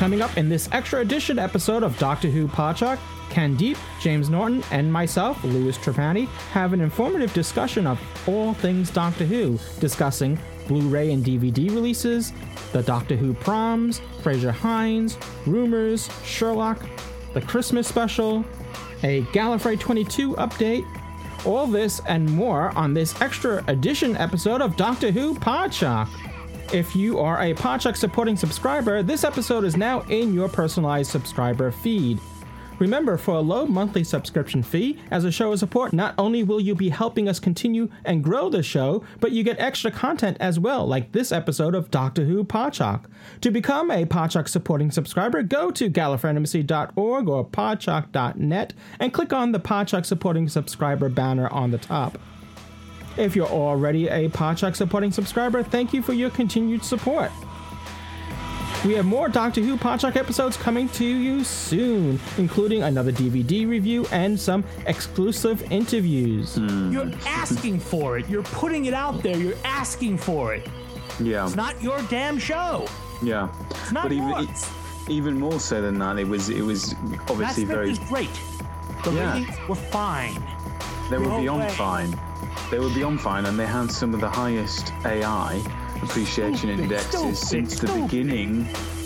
Coming up in this extra edition episode of Doctor Who Podshock, Candeep, James Norton, and myself, Louis Trapani, have an informative discussion of all things Doctor Who, discussing Blu-ray and DVD releases, the Doctor Who proms, Fraser Hines, rumors, Sherlock, the Christmas special, a Gallifrey 22 update, all this and more on this extra edition episode of Doctor Who Podshock. If you are a Podshock supporting subscriber, this episode is now in your personalized subscriber feed. Remember, for a low monthly subscription fee, as a show of support, not only will you be helping us continue and grow the show, but you get extra content as well, like this episode of Doctor Who Podshock. To become a Podshock supporting subscriber, go to gallifreyanembassy.org or podshock.net and click on the Podshock supporting subscriber banner on the top. If you're already a Podshock supporting subscriber, thank you for your continued support. We have more Doctor Who Podshock episodes coming to you soon, including another DVD review and some exclusive interviews. You're asking for it. You're putting it out there. You're asking for it. Yeah. It's not your damn show. Yeah. It's not yours. Even more so than that, it was obviously very... was great. The ratings were fine. They were beyond fine. They were beyond fine, and they had some of the highest AI appreciation indexes since the beginning